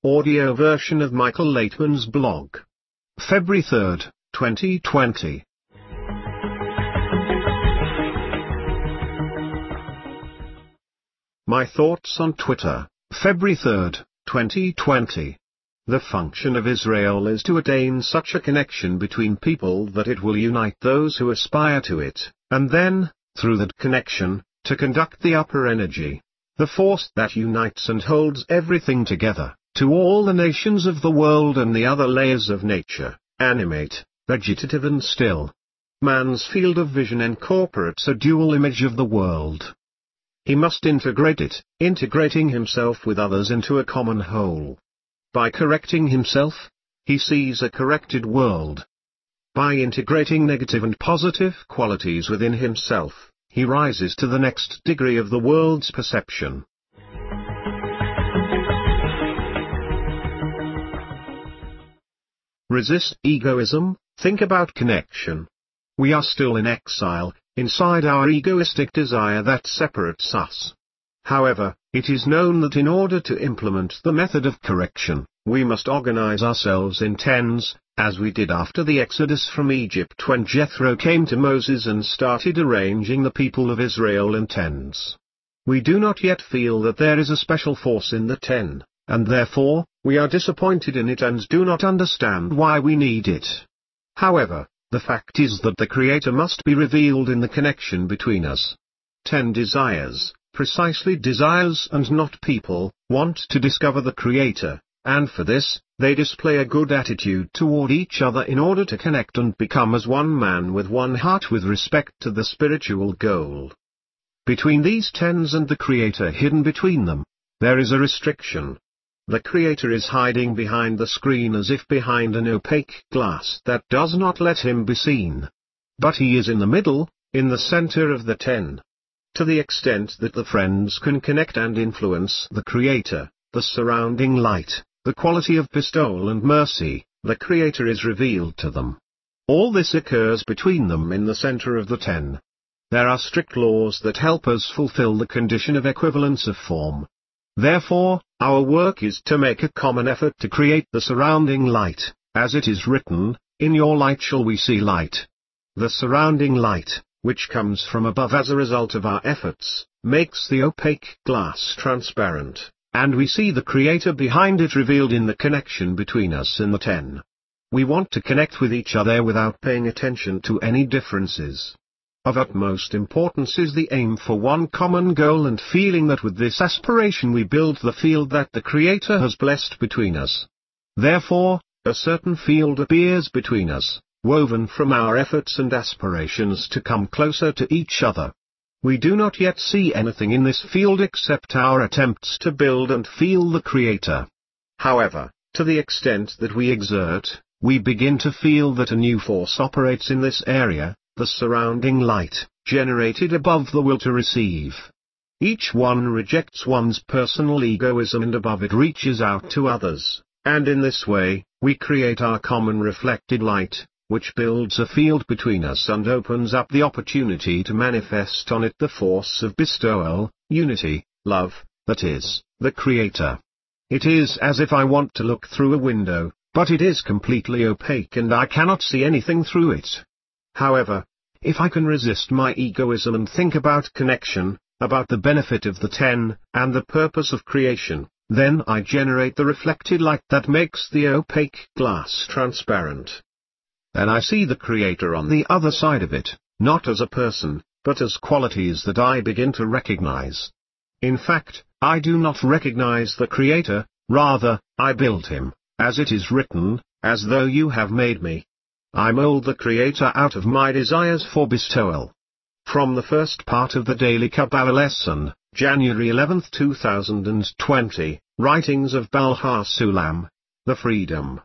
audio version of Michael Laitman's blog. February 3rd, 2020. My thoughts on Twitter, February 3rd, 2020. The function of Israel is to attain such a connection between people that it will unite those who aspire to it, and then, through that connection, to conduct the upper energy, the force that unites and holds everything together, to all the nations of the world and the other layers of nature, animate, vegetative and still. Man's field of vision incorporates a dual image of the world. He must integrate it, integrating himself with others into a common whole. By correcting himself, he sees a corrected world. By integrating negative and positive qualities within himself, he rises to the next degree of the world's perception. Resist egoism, think about connection. We are still in exile, inside our egoistic desire that separates us. However, it is known that in order to implement the method of correction, we must organize ourselves in tens, as we did after the Exodus from Egypt when Jethro came to Moses and started arranging the people of Israel in tens. We do not yet feel that there is a special force in the ten, and therefore, we are disappointed in it and do not understand why we need it. However, the fact is that the Creator must be revealed in the connection between us. 10 desires, precisely desires and not people, want to discover the Creator, and for this, they display a good attitude toward each other in order to connect and become as one man with one heart with respect to the spiritual goal. Between these tens and the Creator hidden between them, there is a restriction. The Creator is hiding behind the screen as if behind an opaque glass that does not let him be seen. But he is in the middle, in the center of the ten. To the extent that the friends can connect and influence the Creator, the surrounding light, the quality of bestowal and mercy, the Creator is revealed to them. All this occurs between them in the center of the ten. There are strict laws that help us fulfill the condition of equivalence of form. Therefore, our work is to make a common effort to create the surrounding light, as it is written, "In your light shall we see light." The surrounding light, which comes from above as a result of our efforts, makes the opaque glass transparent, and we see the Creator behind it revealed in the connection between us in the ten. We want to connect with each other without paying attention to any differences. Of utmost importance is the aim for one common goal and feeling that with this aspiration we build the field that the Creator has blessed between us. Therefore, a certain field appears between us, woven from our efforts and aspirations to come closer to each other. We do not yet see anything in this field except our attempts to build and feel the Creator. However, to the extent that we exert, we begin to feel that a new force operates in this area, the surrounding light, generated above the will to receive. Each one rejects one's personal egoism and above it reaches out to others, and in this way, we create our common reflected light, which builds a field between us and opens up the opportunity to manifest on it the force of bestowal, unity, love, that is, the Creator. It is as if I want to look through a window, but it is completely opaque and I cannot see anything through it. However, if I can resist my egoism and think about connection, about the benefit of the ten, and the purpose of creation, then I generate the reflected light that makes the opaque glass transparent. Then I see the Creator on the other side of it, not as a person, but as qualities that I begin to recognize. In fact, I do not recognize the Creator, rather, I build him, as it is written, "As though you have made me." I mold the Creator out of my desires for bestowal. From the first part of the Daily Kabbalah Lesson, January 11, 2020, Writings of Baal HaSulam, The Freedom.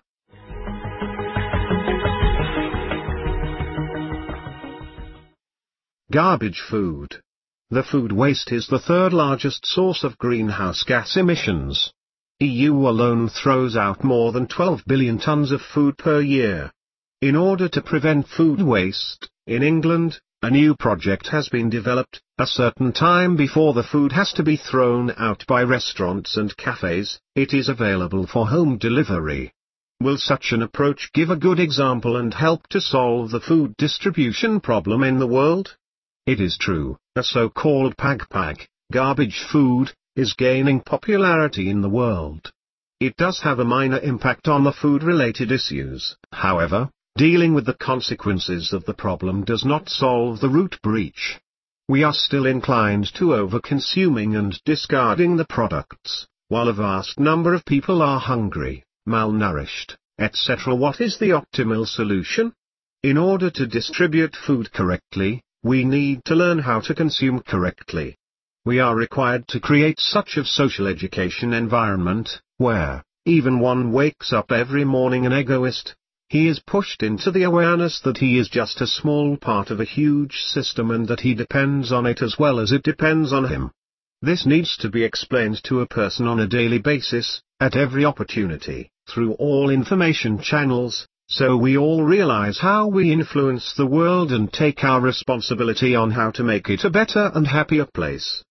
Garbage food. The food waste is the third largest source of greenhouse gas emissions. EU alone throws out more than 12 billion tons of food per year. In order to prevent food waste, in England, A new project has been developed, a certain time before the food has to be thrown out by restaurants and cafes, it is available for home delivery. Will such an approach give a good example and help to solve the food distribution problem in the world? It is true, a so-called pag, garbage food, is gaining popularity in the world. It does have a minor impact on the food-related issues, however. Dealing with the consequences of the problem does not solve the root breach. We are still inclined to over-consuming and discarding the products, while a vast number of people are hungry, malnourished, etc. What is the optimal solution? In order to distribute food correctly, we need to learn how to consume correctly. We are required to create such a social education environment, where, even one wakes up every morning an egoist. He is pushed into the awareness that he is just a small part of a huge system and that he depends on it as well as it depends on him. This needs to be explained to a person on a daily basis, at every opportunity, through all information channels, so we all realize how we influence the world and take our responsibility on how to make it a better and happier place.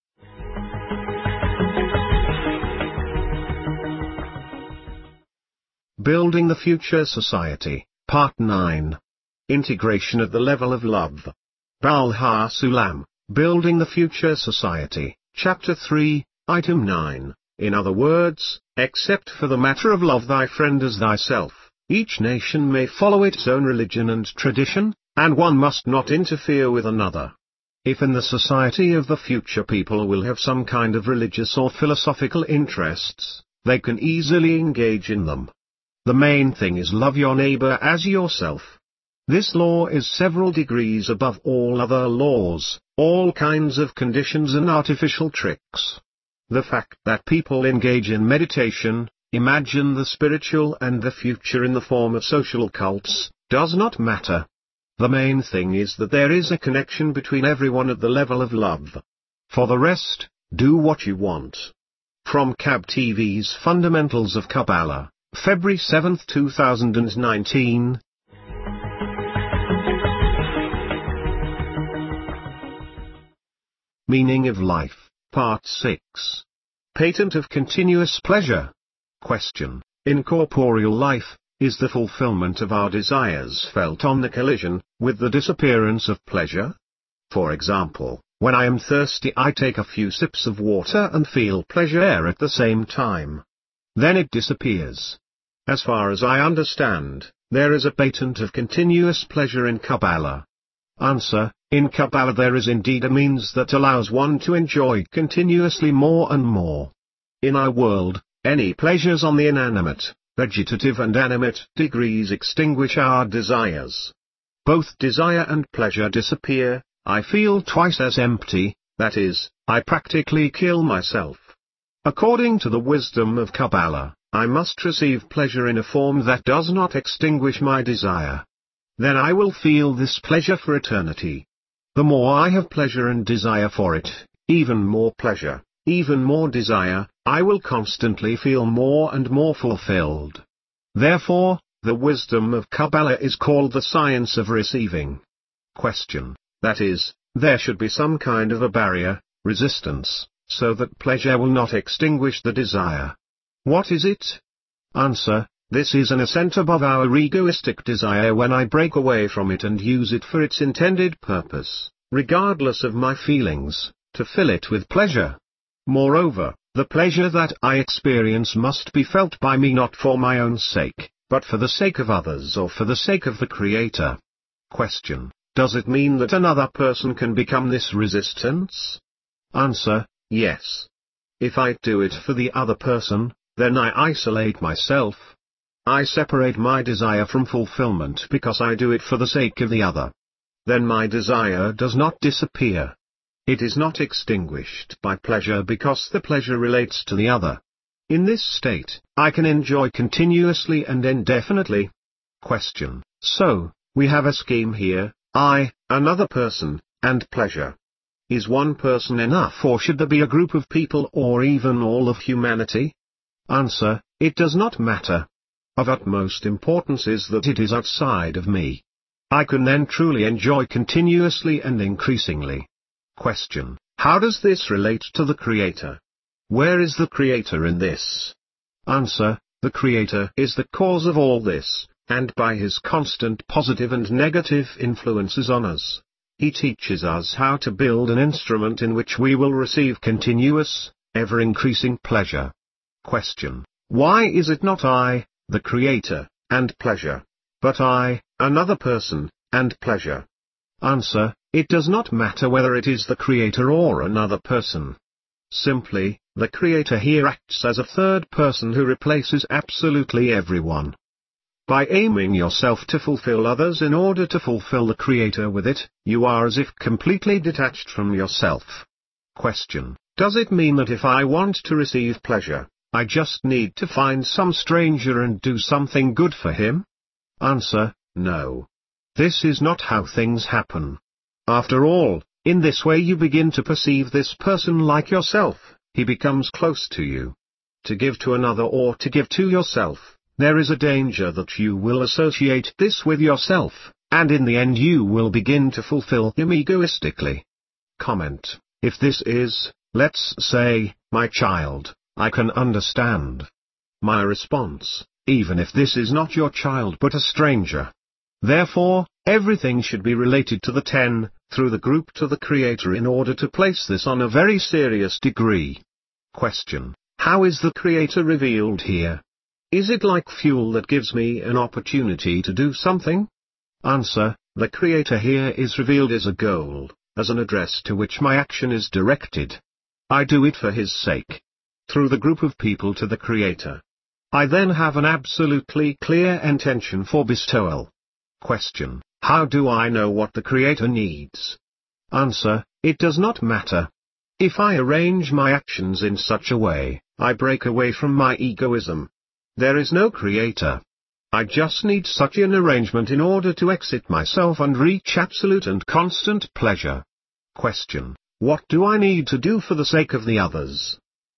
Building the Future Society, Part 9. Integration at the Level of Love. Balha Sulam, Building the Future Society, Chapter 3, Item 9. In other words, except for the matter of love thy friend as thyself, each nation may follow its own religion and tradition, and one must not interfere with another. If in the society of the future people will have some kind of religious or philosophical interests, they can easily engage in them. The main thing is love your neighbor as yourself. This law is several degrees above all other laws, all kinds of conditions and artificial tricks. The fact that people engage in meditation, imagine the spiritual and the future in the form of social cults, does not matter. The main thing is that there is a connection between everyone at the level of love. For the rest, do what you want. From Cab TV's Fundamentals of Kabbalah, February 7, 2019. Meaning of Life, Part 6. Patent of Continuous Pleasure. Question. In corporeal life, is the fulfillment of our desires felt on the collision with the disappearance of pleasure? For example, when I am thirsty I take a few sips of water and feel pleasure at the same time. Then it disappears. As far as I understand, there is a patent of continuous pleasure in Kabbalah. Answer. In Kabbalah there is indeed a means that allows one to enjoy continuously more and more. In our world, any pleasures on the inanimate, vegetative and animate degrees extinguish our desires. Both desire and pleasure disappear, I feel twice as empty, that is, I practically kill myself. According to the wisdom of Kabbalah, I must receive pleasure in a form that does not extinguish my desire. Then I will feel this pleasure for eternity. The more I have pleasure and desire for it, even more pleasure, even more desire, I will constantly feel more and more fulfilled. Therefore, the wisdom of Kabbalah is called the science of receiving. Question. That is, there should be some kind of a barrier, resistance, so that pleasure will not extinguish the desire. What is it? Answer. This is an ascent above our egoistic desire when I break away from it and use it for its intended purpose, regardless of my feelings, to fill it with pleasure. Moreover, the pleasure that I experience must be felt by me not for my own sake, but for the sake of others or for the sake of the Creator. Question. Does it mean that another person can become this resistance? Answer. Yes. If I do it for the other person, then I isolate myself. I separate my desire from fulfillment because I do it for the sake of the other. Then my desire does not disappear. It is not extinguished by pleasure because the pleasure relates to the other. In this state, I can enjoy continuously and indefinitely. Question. So, we have a scheme here, I, another person, and pleasure. Is one person enough or should there be a group of people or even all of humanity? Answer. It does not matter. Of utmost importance is that it is outside of me. I can then truly enjoy continuously and increasingly. Question: how does this relate to the Creator? Where is the Creator in this? Answer: the Creator is the cause of all this, and by His constant positive and negative influences on us, He teaches us how to build an instrument in which we will receive continuous, ever-increasing pleasure. Question: why is it not I, the Creator, and pleasure, but I, another person, and pleasure? Answer: it does not matter whether it is the Creator or another person. Simply, the Creator here acts as a third person who replaces absolutely everyone. By aiming yourself to fulfill others in order to fulfill the Creator with it, you are as if completely detached from yourself. Question: does it mean that if I want to receive pleasure, I just need to find some stranger and do something good for him? Answer: no. This is not how things happen. After all, in this way you begin to perceive this person like yourself, he becomes close to you. To give to another or to give to yourself, there is a danger that you will associate this with yourself, and in the end you will begin to fulfill him egoistically. Comment: if this is, let's say, my child, I can understand. My response: even if this is not your child but a stranger. Therefore, everything should be related to the 10, through the group to the Creator in order to place this on a very serious degree. Question: how is the Creator revealed here? Is it like fuel that gives me an opportunity to do something? Answer: the Creator here is revealed as a goal, as an address to which my action is directed. I do it for His sake. Through the group of people to the Creator, I then have an absolutely clear intention for bestowal. Question: how do I know what the Creator needs? Answer: it does not matter. If I arrange my actions in such a way, I break away from my egoism. There is no Creator. I just need such an arrangement in order to exit myself and reach absolute and constant pleasure. Question: what do I need to do for the sake of the others?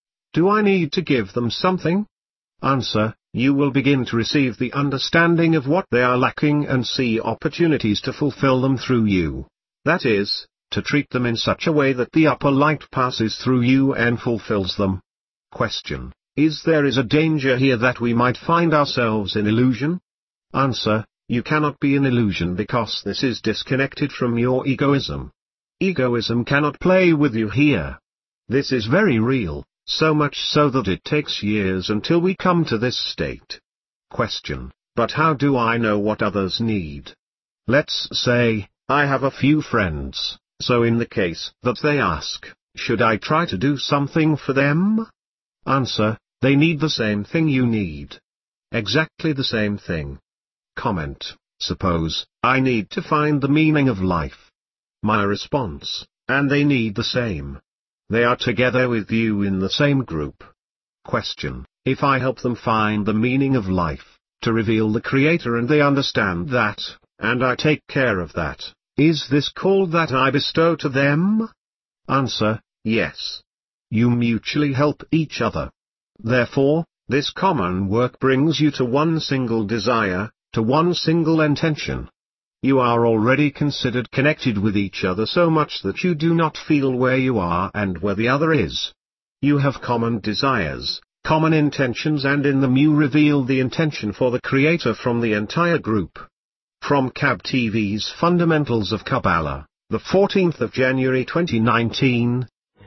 Do I need to give them something? Answer: you will begin to receive the understanding of what they are lacking and see opportunities to fulfill them through you. That is, to treat them in such a way that the upper light passes through you and fulfills them. Question: is there a danger here that we might find ourselves in illusion? Answer: you cannot be in illusion because this is disconnected from your egoism. Egoism cannot play with you here. This is very real. So much so that it takes years until we come to this state. Question: but how do I know what others need? Let's say, I have a few friends, so in the case that they ask, should I try to do something for them? Answer: they need the same thing you need. Exactly the same thing. Comment: suppose, I need to find the meaning of life. My response: and they need the same. They are together with you in the same group. Question: if I help them find the meaning of life, to reveal the Creator and they understand that, and I take care of that, is this called that I bestow to them? Answer: yes. You mutually help each other. Therefore, this common work brings you to one single desire, to one single intention. You are already considered connected with each other so much that you do not feel where you are and where the other is. You have common desires, common intentions, and in them you reveal the intention for the Creator from the entire group. From KAB TV's Fundamentals of Kabbalah, the 14th of January 2019.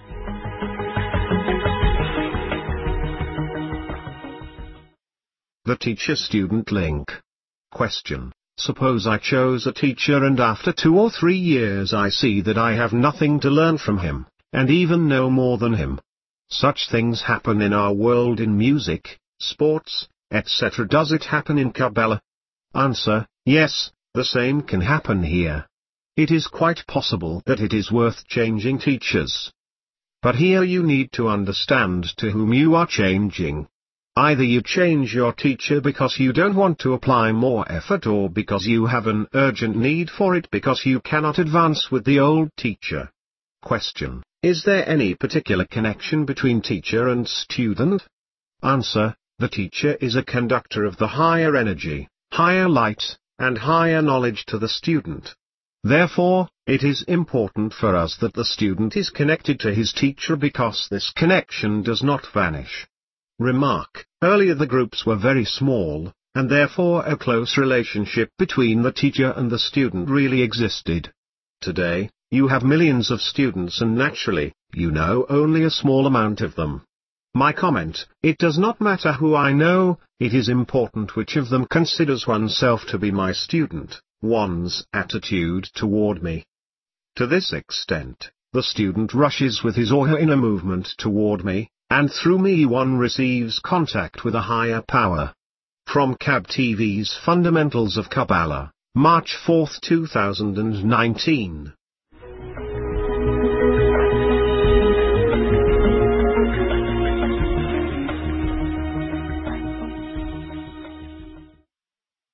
The teacher-student link. Question: suppose I chose a teacher and after 2 or 3 years I see that I have nothing to learn from him, and even know more than him. Such things happen in our world in music, sports, etc. Does it happen in Kabbalah? Answer: yes, the same can happen here. It is quite possible that it is worth changing teachers. But here you need to understand to whom you are changing. Either you change your teacher because you don't want to apply more effort or because you have an urgent need for it because you cannot advance with the old teacher. Question: is there any particular connection between teacher and student? Answer: the teacher is a conductor of the higher energy, higher light, and higher knowledge to the student. Therefore, it is important for us that the student is connected to his teacher because this connection does not vanish. Remark: earlier the groups were very small, and therefore a close relationship between the teacher and the student really existed. Today, you have millions of students and naturally, you know only a small amount of them. My comment: it does not matter who I know, it is important which of them considers oneself to be my student, one's attitude toward me. To this extent, the student rushes with his or her inner movement toward me, and through me one receives contact with a higher power. From KAB TV's Fundamentals of Kabbalah, March 4, 2019.